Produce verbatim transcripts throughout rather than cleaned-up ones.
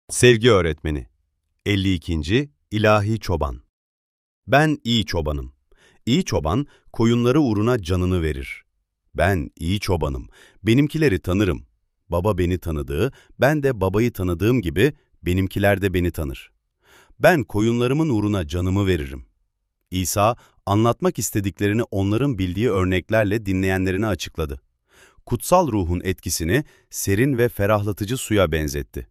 Sevgi öğretmeni. elli ikinci. İlahi Çoban. Ben iyi çobanım. İyi çoban, koyunları uğruna canını verir. Ben iyi çobanım. Benimkileri tanırım. Baba beni tanıdığı, ben de babayı tanıdığım gibi benimkiler de beni tanır. Ben koyunlarımın uğruna canımı veririm. İsa, anlatmak istediklerini onların bildiği örneklerle dinleyenlerine açıkladı. Kutsal ruhun etkisini serin ve ferahlatıcı suya benzetti.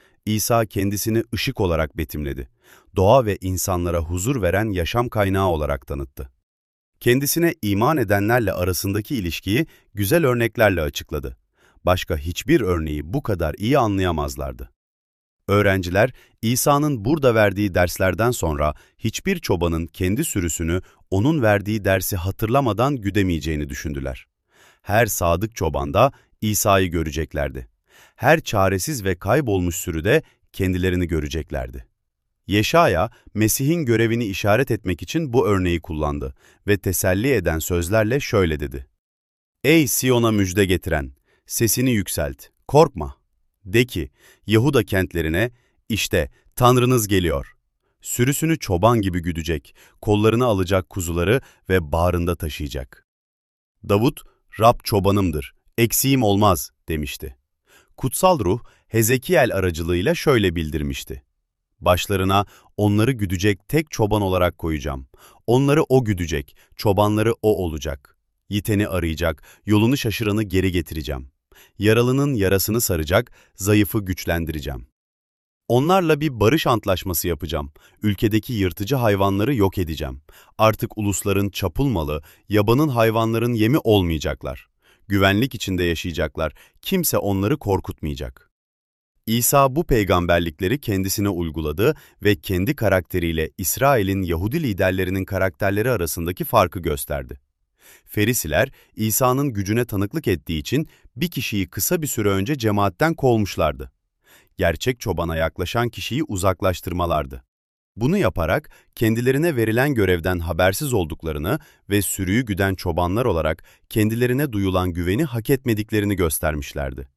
İsa kendisini ışık olarak betimledi. Doğa ve insanlara huzur veren yaşam kaynağı olarak tanıttı. Kendisine iman edenlerle arasındaki ilişkiyi güzel örneklerle açıkladı. Başka hiçbir örneği bu kadar iyi anlayamazlardı. Öğrenciler, İsa'nın burada verdiği derslerden sonra hiçbir çobanın kendi sürüsünü onun verdiği dersi hatırlamadan güdemeyeceğini düşündüler. Her sadık çobanda İsa'yı göreceklerdi. Her çaresiz ve kaybolmuş sürüde kendilerini göreceklerdi. Yeşaya, Mesih'in görevini işaret etmek için bu örneği kullandı ve teselli eden sözlerle şöyle dedi. Ey Siyon'a müjde getiren, sesini yükselt, korkma. De ki, Yahuda kentlerine, işte Tanrınız geliyor. Sürüsünü çoban gibi güdecek, kollarına alacak kuzuları ve bağrında taşıyacak. Davut, Rab çobanımdır, eksiğim olmaz demişti. Kutsal Ruh, Hezekiel aracılığıyla şöyle bildirmişti. Başlarına onları güdecek tek çoban olarak koyacağım. Onları o güdecek, çobanları o olacak. Yiteni arayacak, yolunu şaşıranı geri getireceğim. Yaralının yarasını saracak, zayıfı güçlendireceğim. Onlarla bir barış antlaşması yapacağım. Ülkedeki yırtıcı hayvanları yok edeceğim. Artık ulusların çapul malı, yabanın hayvanların yemi olmayacaklar. Güvenlik içinde yaşayacaklar, kimse onları korkutmayacak. İsa bu peygamberlikleri kendisine uyguladı ve kendi karakteriyle İsrail'in Yahudi liderlerinin karakterleri arasındaki farkı gösterdi. Ferisiler, İsa'nın gücüne tanıklık ettiği için bir kişiyi kısa bir süre önce cemaatten kovmuşlardı. Gerçek çobana yaklaşan kişiyi uzaklaştırmalardı. Bunu yaparak kendilerine verilen görevden habersiz olduklarını ve sürüyü güden çobanlar olarak kendilerine duyulan güveni hak etmediklerini göstermişlerdi.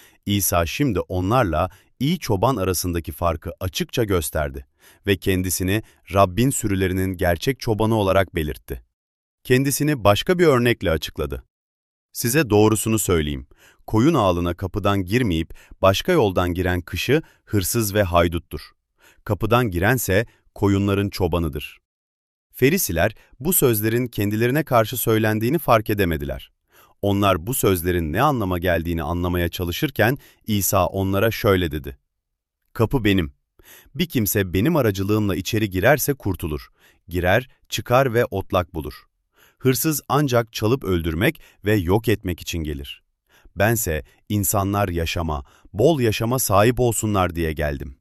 İsa şimdi onlarla iyi çoban arasındaki farkı açıkça gösterdi ve kendisini Rabbin sürülerinin gerçek çobanı olarak belirtti. Kendisini başka bir örnekle açıkladı. Size doğrusunu söyleyeyim, koyun ağlına kapıdan girmeyip başka yoldan giren kişi hırsız ve hayduttur. Kapıdan girense koyunların çobanıdır. Ferisiler bu sözlerin kendilerine karşı söylendiğini fark edemediler. Onlar bu sözlerin ne anlama geldiğini anlamaya çalışırken İsa onlara şöyle dedi. Kapı benim. Bir kimse benim aracılığımla içeri girerse kurtulur. Girer, çıkar ve otlak bulur. Hırsız ancak çalıp öldürmek ve yok etmek için gelir. Bense insanlar yaşama, bol yaşama sahip olsunlar diye geldim.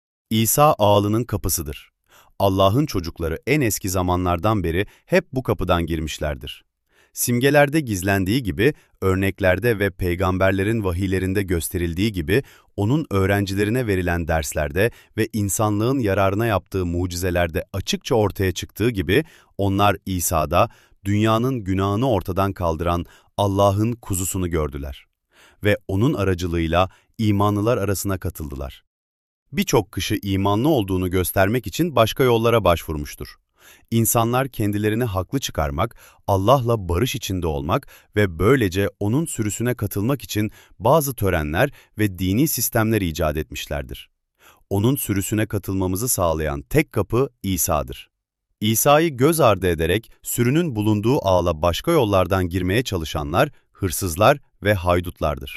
İsa ağalının kapısıdır. Allah'ın çocukları en eski zamanlardan beri hep bu kapıdan girmişlerdir. Simgelerde gizlendiği gibi, örneklerde ve peygamberlerin vahiylerinde gösterildiği gibi, onun öğrencilerine verilen derslerde ve insanlığın yararına yaptığı mucizelerde açıkça ortaya çıktığı gibi, onlar İsa'da dünyanın günahını ortadan kaldıran Allah'ın kuzusunu gördüler. Ve onun aracılığıyla imanlılar arasına katıldılar. Birçok kişi imanlı olduğunu göstermek için başka yollara başvurmuştur. İnsanlar kendilerini haklı çıkarmak, Allah'la barış içinde olmak ve böylece onun sürüsüne katılmak için bazı törenler ve dini sistemler icat etmişlerdir. Onun sürüsüne katılmamızı sağlayan tek kapı İsa'dır. İsa'yı göz ardı ederek sürünün bulunduğu ağla başka yollardan girmeye çalışanlar, hırsızlar ve haydutlardır.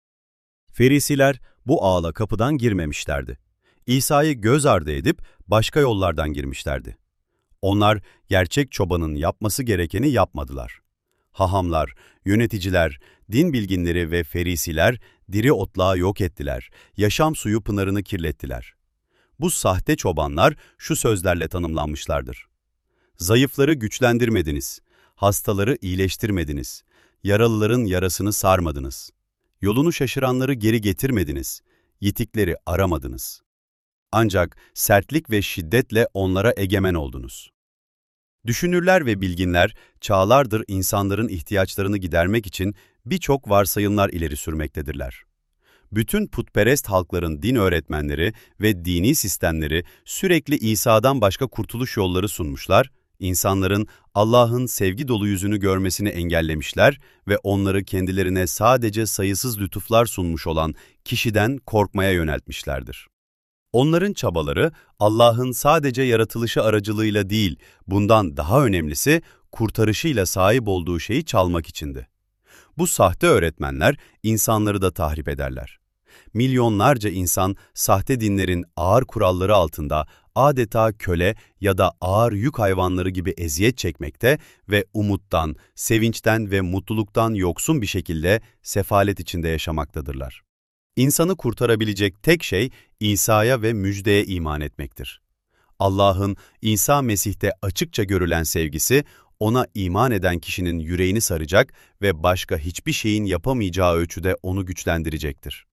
Ferisiler bu ağla kapıdan girmemişlerdi. İsa'yı göz ardı edip başka yollardan girmişlerdi. Onlar gerçek çobanın yapması gerekeni yapmadılar. Hahamlar, yöneticiler, din bilginleri ve ferisiler diri otlağı yok ettiler, yaşam suyu pınarını kirlettiler. Bu sahte çobanlar şu sözlerle tanımlanmışlardır. Zayıfları güçlendirmediniz, hastaları iyileştirmediniz, yaralıların yarasını sarmadınız. Yolunu şaşıranları geri getirmediniz, yitikleri aramadınız. Ancak sertlik ve şiddetle onlara egemen oldunuz. Düşünürler ve bilginler çağlardır insanların ihtiyaçlarını gidermek için birçok varsayımlar ileri sürmektedirler. Bütün putperest halkların din öğretmenleri ve dini sistemleri sürekli İsa'dan başka kurtuluş yolları sunmuşlar, insanların Allah'ın sevgi dolu yüzünü görmesini engellemişler ve onları kendilerine sadece sayısız lütuflar sunmuş olan kişiden korkmaya yöneltmişlerdir. Onların çabaları Allah'ın sadece yaratılışı aracılığıyla değil, bundan daha önemlisi kurtarışıyla sahip olduğu şeyi çalmak içindi. Bu sahte öğretmenler insanları da tahrip ederler. Milyonlarca insan sahte dinlerin ağır kuralları altında adeta köle ya da ağır yük hayvanları gibi eziyet çekmekte ve umuttan, sevinçten ve mutluluktan yoksun bir şekilde sefalet içinde yaşamaktadırlar. İnsanı kurtarabilecek tek şey İsa'ya ve müjdeye iman etmektir. Allah'ın İsa Mesih'te açıkça görülen sevgisi, ona iman eden kişinin yüreğini saracak ve başka hiçbir şeyin yapamayacağı ölçüde onu güçlendirecektir.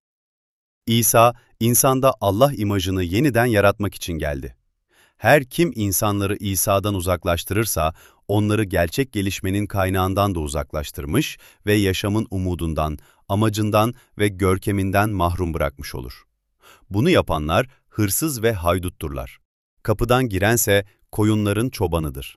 İsa, insanda Allah imajını yeniden yaratmak için geldi. Her kim insanları İsa'dan uzaklaştırırsa, onları gerçek gelişmenin kaynağından da uzaklaştırmış ve yaşamın umudundan, amacından ve görkeminden mahrum bırakmış olur. Bunu yapanlar hırsız ve haydutturlar. Kapıdan girense koyunların çobanıdır.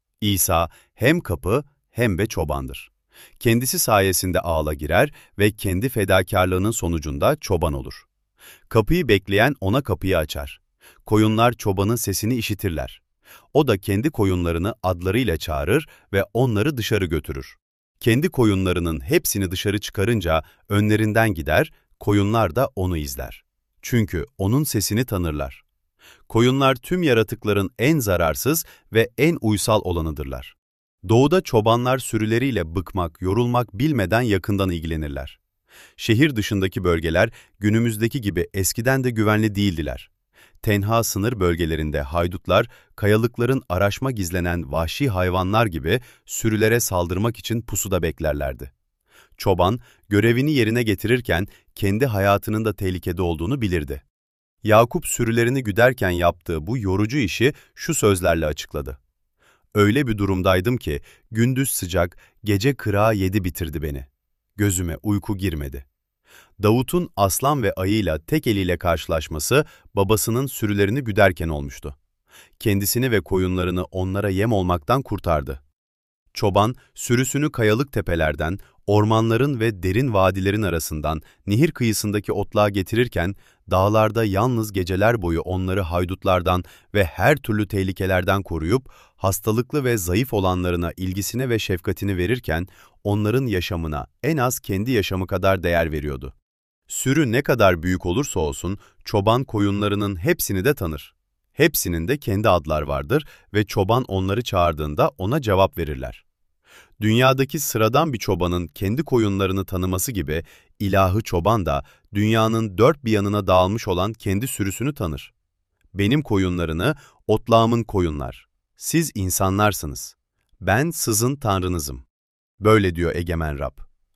İsa hem kapı hem de çobandır. Kendisi sayesinde ağla girer ve kendi fedakarlığının sonucunda çoban olur. Kapıyı bekleyen ona kapıyı açar. Koyunlar çobanın sesini işitirler. O da kendi koyunlarını adlarıyla çağırır ve onları dışarı götürür. Kendi koyunlarının hepsini dışarı çıkarınca önlerinden gider, koyunlar da onu izler. Çünkü onun sesini tanırlar. Koyunlar tüm yaratıkların en zararsız ve en uysal olanıdırlar. Doğuda çobanlar sürüleriyle bıkmak, yorulmak bilmeden yakından ilgilenirler. Şehir dışındaki bölgeler günümüzdeki gibi eskiden de güvenli değildiler. Tenha sınır bölgelerinde haydutlar, kayalıkların araşma gizlenen vahşi hayvanlar gibi sürülere saldırmak için pusuda beklerlerdi. Çoban, görevini yerine getirirken kendi hayatının da tehlikede olduğunu bilirdi. Yakup sürülerini güderken yaptığı bu yorucu işi şu sözlerle açıkladı. Öyle bir durumdaydım ki gündüz sıcak, gece kırağı yedi bitirdi beni. Gözüme uyku girmedi. Davut'un aslan ve ayıyla tek eliyle karşılaşması babasının sürülerini güderken olmuştu. Kendisini ve koyunlarını onlara yem olmaktan kurtardı. Çoban, sürüsünü kayalık tepelerden, ormanların ve derin vadilerin arasından nehir kıyısındaki otluğa getirirken, dağlarda yalnız geceler boyu onları haydutlardan ve her türlü tehlikelerden koruyup, hastalıklı ve zayıf olanlarına ilgisini ve şefkatini verirken, onların yaşamına en az kendi yaşamı kadar değer veriyordu. Sürü ne kadar büyük olursa olsun, çoban koyunlarının hepsini de tanır. Hepsinin de kendi adlar vardır ve çoban onları çağırdığında ona cevap verirler. Dünyadaki sıradan bir çobanın kendi koyunlarını tanıması gibi, ilahı çoban da dünyanın dört bir yanına dağılmış olan kendi sürüsünü tanır. Benim koyunlarını, otlağımın koyunlar. Siz insanlarsınız. Ben sizin Tanrınızım. Böyle diyor egemen Rab.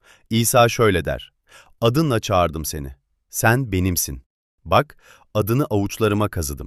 İsa şöyle der. Adınla çağırdım seni. Sen benimsin. Bak, adını avuçlarıma kazıdım.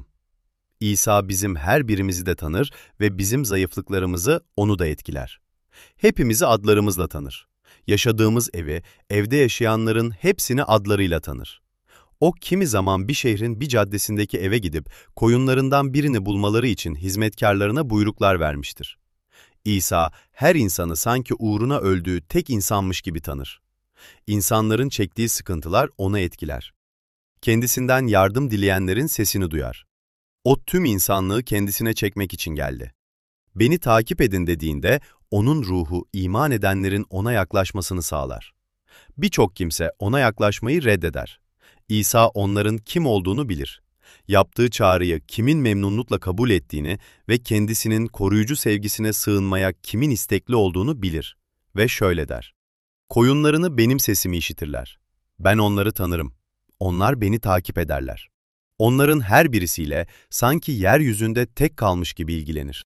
İsa bizim her birimizi de tanır ve bizim zayıflıklarımızı onu da etkiler. Hepimizi adlarımızla tanır. Yaşadığımız evi, evde yaşayanların hepsini adlarıyla tanır. O kimi zaman bir şehrin bir caddesindeki eve gidip koyunlarından birini bulmaları için hizmetkarlarına buyruklar vermiştir. İsa her insanı sanki uğruna öldüğü tek insanmış gibi tanır. İnsanların çektiği sıkıntılar onu etkiler. Kendisinden yardım dileyenlerin sesini duyar. O tüm insanlığı kendisine çekmek için geldi. Beni takip edin dediğinde onun ruhu iman edenlerin ona yaklaşmasını sağlar. Birçok kimse ona yaklaşmayı reddeder. İsa onların kim olduğunu bilir. Yaptığı çağrıyı kimin memnunlukla kabul ettiğini ve kendisinin koruyucu sevgisine sığınmaya kimin istekli olduğunu bilir. Ve şöyle der. Koyunlarını benim sesimi işitirler. Ben onları tanırım. Onlar beni takip ederler. Onların her birisiyle sanki yeryüzünde tek kalmış gibi ilgilenir.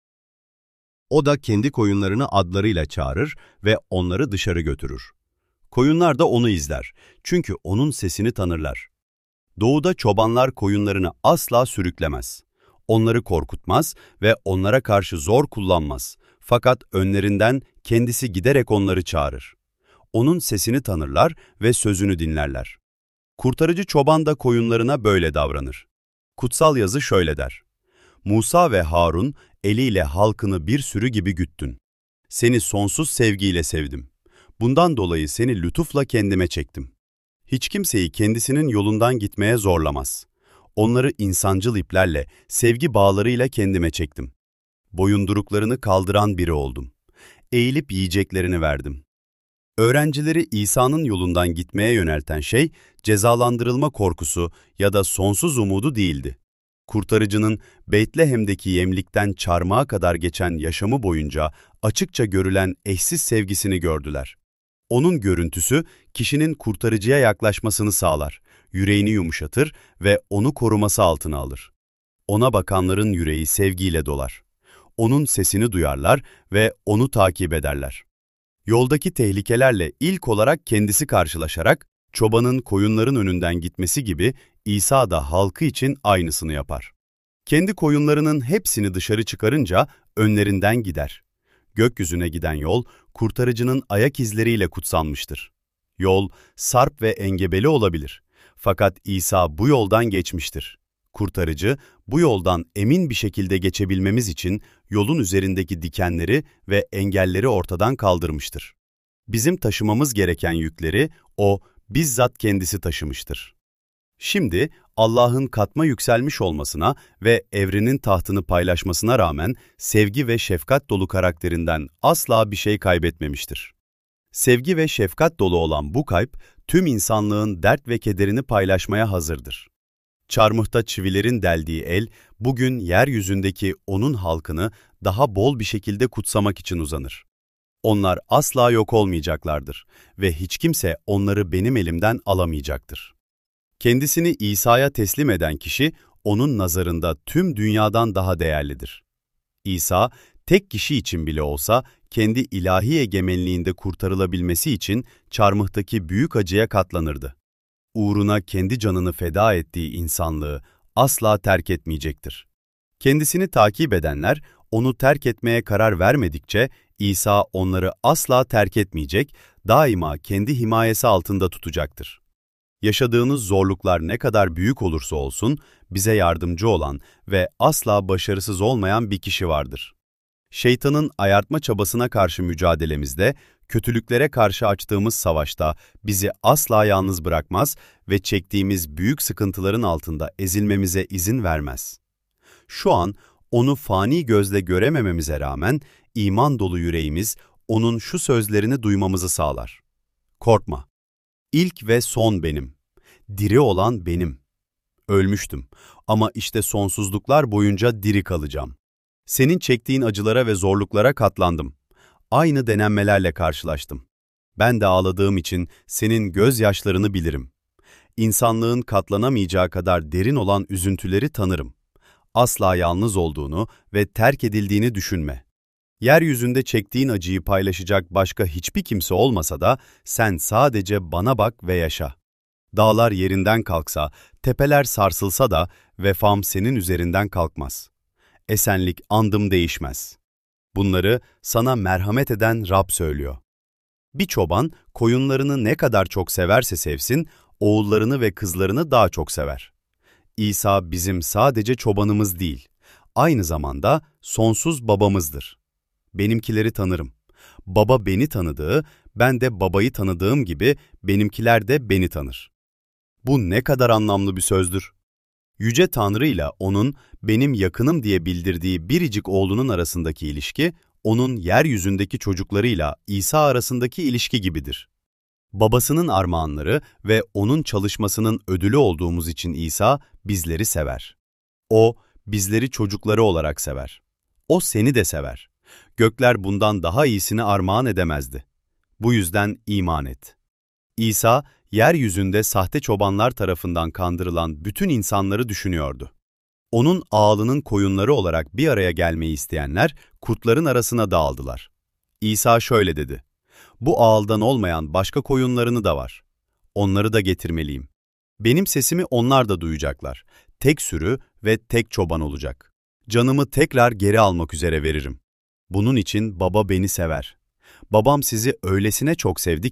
O da kendi koyunlarını adlarıyla çağırır ve onları dışarı götürür. Koyunlar da onu izler. Çünkü onun sesini tanırlar. Doğuda çobanlar koyunlarını asla sürüklemez. Onları korkutmaz ve onlara karşı zor kullanmaz. Fakat önlerinden kendisi giderek onları çağırır. Onun sesini tanırlar ve sözünü dinlerler. Kurtarıcı çoban da koyunlarına böyle davranır. Kutsal yazı şöyle der: Musa ve Harun eliyle halkını bir sürü gibi güttün. Seni sonsuz sevgiyle sevdim. Bundan dolayı seni lütufla kendime çektim. Hiç kimseyi kendisinin yolundan gitmeye zorlamaz. Onları insancıl iplerle, sevgi bağlarıyla kendime çektim. Boyunduruklarını kaldıran biri oldum. Eğilip yiyeceklerini verdim. Öğrencileri İsa'nın yolundan gitmeye yönelten şey, cezalandırılma korkusu ya da sonsuz umudu değildi. Kurtarıcının Betlehem'deki yemlikten çarmıha kadar geçen yaşamı boyunca açıkça görülen eşsiz sevgisini gördüler. Onun görüntüsü, kişinin kurtarıcıya yaklaşmasını sağlar, yüreğini yumuşatır ve onu koruması altına alır. Ona bakanların yüreği sevgiyle dolar. Onun sesini duyarlar ve onu takip ederler. Yoldaki tehlikelerle ilk olarak kendisi karşılaşarak, çobanın koyunların önünden gitmesi gibi İsa da halkı için aynısını yapar. Kendi koyunlarının hepsini dışarı çıkarınca önlerinden gider. Gökyüzüne giden yol, kurtarıcının ayak izleriyle kutsanmıştır. Yol, sarp ve engebeli olabilir. Fakat İsa bu yoldan geçmiştir. Kurtarıcı, bu yoldan emin bir şekilde geçebilmemiz için yolun üzerindeki dikenleri ve engelleri ortadan kaldırmıştır. Bizim taşımamız gereken yükleri O, bizzat kendisi taşımıştır. Şimdi Allah'ın katma yükselmiş olmasına ve evrenin tahtını paylaşmasına rağmen sevgi ve şefkat dolu karakterinden asla bir şey kaybetmemiştir. Sevgi ve şefkat dolu olan bu kalp, tüm insanlığın dert ve kederini paylaşmaya hazırdır. Çarmıhta çivilerin deldiği el, bugün yeryüzündeki onun halkını daha bol bir şekilde kutsamak için uzanır. Onlar asla yok olmayacaklardır ve hiç kimse onları benim elimden alamayacaktır. Kendisini İsa'ya teslim eden kişi, onun nazarında tüm dünyadan daha değerlidir. İsa, tek kişi için bile olsa, kendi ilahi egemenliğinde kurtarılabilmesi için çarmıhtaki büyük acıya katlanırdı. Uğruna kendi canını feda ettiği insanlığı asla terk etmeyecektir. Kendisini takip edenler, onu terk etmeye karar vermedikçe, İsa onları asla terk etmeyecek, daima kendi himayesi altında tutacaktır. Yaşadığınız zorluklar ne kadar büyük olursa olsun, bize yardımcı olan ve asla başarısız olmayan bir kişi vardır. Şeytanın ayartma çabasına karşı mücadelemizde, kötülüklere karşı açtığımız savaşta bizi asla yalnız bırakmaz ve çektiğimiz büyük sıkıntıların altında ezilmemize izin vermez. Şu an onu fani gözle göremememize rağmen iman dolu yüreğimiz onun şu sözlerini duymamızı sağlar. Korkma. İlk ve son benim. Diri olan benim. Ölmüştüm ama işte sonsuzluklar boyunca diri kalacağım. Senin çektiğin acılara ve zorluklara katlandım. Aynı denenmelerle karşılaştım. Ben de ağladığım için senin gözyaşlarını bilirim. İnsanlığın katlanamayacağı kadar derin olan üzüntüleri tanırım. Asla yalnız olduğunu ve terk edildiğini düşünme. Yeryüzünde çektiğin acıyı paylaşacak başka hiçbir kimse olmasa da sen sadece bana bak ve yaşa. Dağlar yerinden kalksa, tepeler sarsılsa da vefam senin üzerinden kalkmaz. Esenlik andım değişmez. Bunları sana merhamet eden Rab söylüyor. Bir çoban koyunlarını ne kadar çok severse sevsin, oğullarını ve kızlarını daha çok sever. İsa bizim sadece çobanımız değil, aynı zamanda sonsuz babamızdır. Benimkileri tanırım. Baba beni tanıdığı, ben de babayı tanıdığım gibi benimkiler de beni tanır. Bu ne kadar anlamlı bir sözdür. Yüce Tanrı ile onun benim yakınım diye bildirdiği biricik oğlunun arasındaki ilişki, onun yeryüzündeki çocuklarıyla İsa arasındaki ilişki gibidir. Babasının armağanları ve onun çalışmasının ödülü olduğumuz için İsa bizleri sever. O, bizleri çocukları olarak sever. O seni de sever. Gökler bundan daha iyisini armağan edemezdi. Bu yüzden iman et. İsa, yeryüzünde sahte çobanlar tarafından kandırılan bütün insanları düşünüyordu. Onun ağalının koyunları olarak bir araya gelmeyi isteyenler, kurtların arasına dağıldılar. İsa şöyle dedi: "Bu ağaldan olmayan başka koyunlarını da var. Onları da getirmeliyim. Benim sesimi onlar da duyacaklar. Tek sürü ve tek çoban olacak. Canımı tekrar geri almak üzere veririm. Bunun için Baba beni sever. Babam sizi öylesine çok sevdi ki,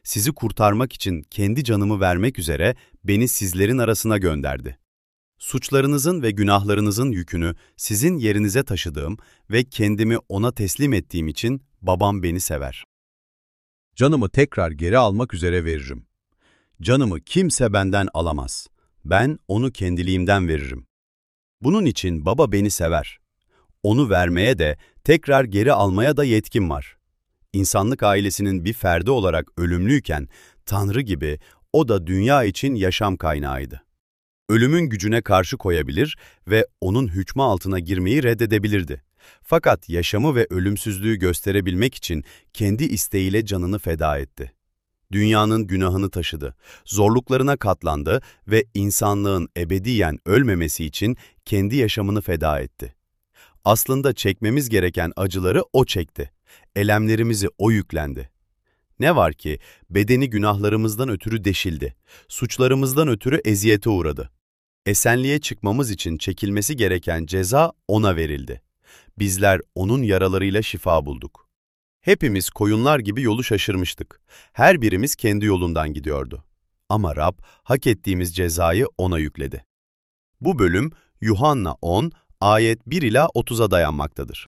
sizi kurtarmak için kendi canımı vermek üzere beni sizlerin arasına gönderdi. Suçlarınızın ve günahlarınızın yükünü sizin yerinize taşıdığım ve kendimi ona teslim ettiğim için babam beni sever. Canımı tekrar geri almak üzere veririm. Canımı kimse benden alamaz. Ben onu kendiliğimden veririm. Bunun için baba beni sever. Onu vermeye de, tekrar geri almaya da yetkim var. İnsanlık ailesinin bir ferdi olarak ölümlüyken, Tanrı gibi o da dünya için yaşam kaynağıydı. Ölümün gücüne karşı koyabilir ve onun hükmü altına girmeyi reddedebilirdi. Fakat yaşamı ve ölümsüzlüğü gösterebilmek için kendi isteğiyle canını feda etti. Dünyanın günahını taşıdı, zorluklarına katlandı ve insanlığın ebediyen ölmemesi için kendi yaşamını feda etti. Aslında çekmemiz gereken acıları O çekti. Elemlerimizi O yüklendi. Ne var ki bedeni günahlarımızdan ötürü deşildi, suçlarımızdan ötürü eziyete uğradı. Esenliğe çıkmamız için çekilmesi gereken ceza O'na verildi. Bizler O'nun yaralarıyla şifa bulduk. Hepimiz koyunlar gibi yolu şaşırmıştık. Her birimiz kendi yolundan gidiyordu. Ama Rab hak ettiğimiz cezayı O'na yükledi. Bu bölüm Yuhanna on, ayet bir ila otuza dayanmaktadır.